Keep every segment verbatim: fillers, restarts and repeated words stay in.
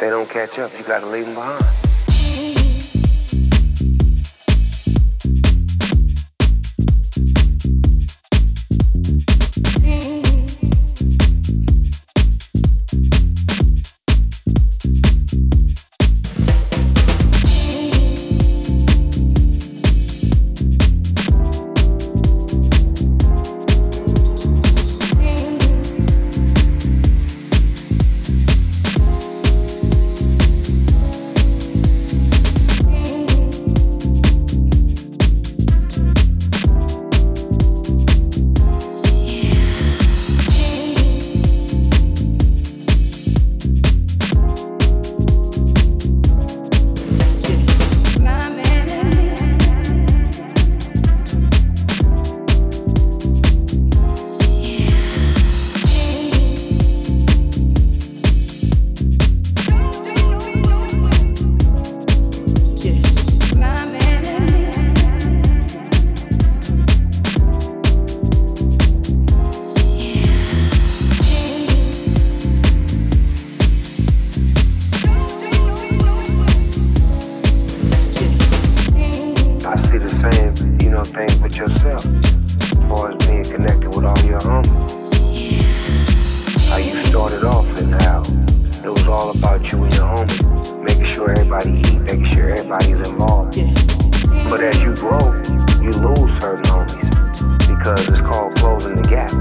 they don't catch up, you gotta leave them behind. Thing with yourself, as far as being connected with all your homies. How you started off and how it was all about you and your homies, making sure everybody eat, making sure everybody's involved. But as you grow, you lose certain homies because it's called closing the gap.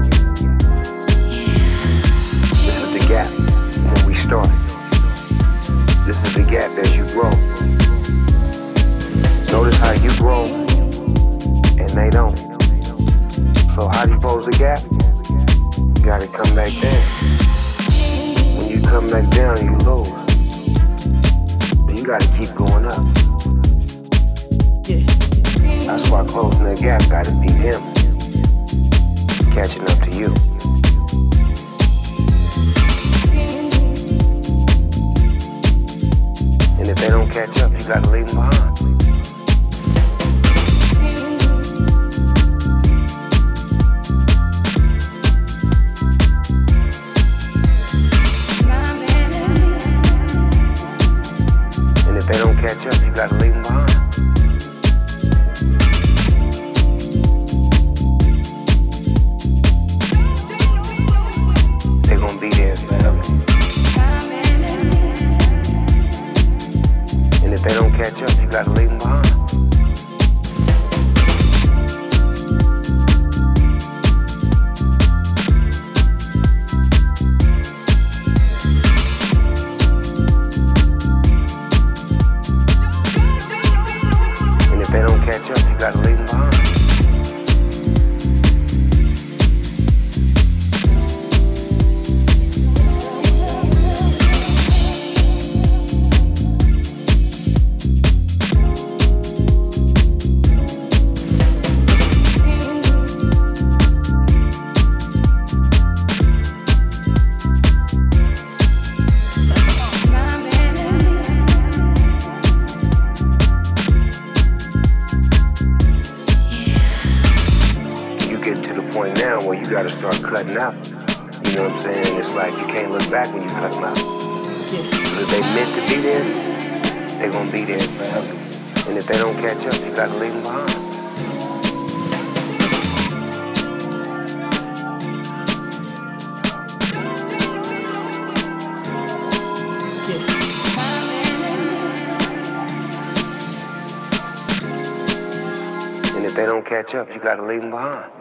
This is the gap when we started. This is the gap as you grow. Notice how you grow and they don't. So how do you close the gap? You gotta come back down. When you come back down, you lose. But you gotta keep going up. That's why closing the gap gotta be him catching up to you. And if they don't catch up, you gotta leave them behind. If they don't catch up, you gotta leave them behind. They're gonna be there forever. And if they don't catch up, you gotta leave them behind. If they don't catch up, you gotta leave them behind. Now where you gotta start cutting out. You know what I'm saying? It's like you can't look back when you cut them out. Because if they meant to be there, they're gonna be there forever. And if they don't catch up, you gotta leave them behind. And if they don't catch up, you gotta leave them behind.